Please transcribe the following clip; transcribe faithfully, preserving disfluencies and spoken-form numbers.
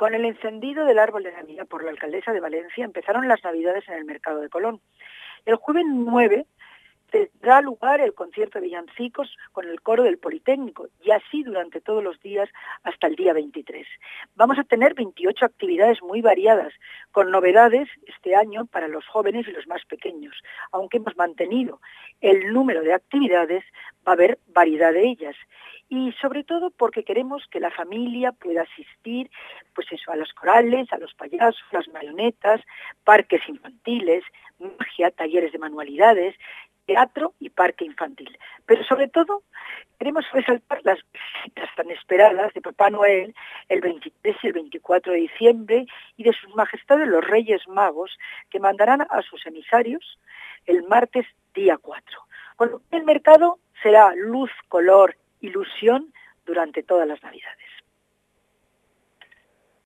Con el encendido del árbol de Navidad por la alcaldesa de Valencia empezaron las Navidades en el Mercado de Colón. El jueves nueve tendrá lugar el concierto de villancicos con el coro del Politécnico y así durante todos los días hasta el día veintitrés. Vamos a tener veintiocho actividades muy variadas, con novedades este año para los jóvenes y los más pequeños. Aunque hemos mantenido el número de actividades, va a haber variedad de ellas. Y sobre todo porque queremos que la familia pueda asistir pues eso, a los corales, a los payasos, las marionetas, parques infantiles, magia, talleres de manualidades, teatro y parque infantil. Pero sobre todo queremos resaltar las visitas tan esperadas de Papá Noel el veintitrés y el veinticuatro de diciembre y de sus majestades los Reyes Magos, que mandarán a sus emisarios el martes día cuatro. Con lo que el mercado será luz, color, ilusión durante todas las Navidades.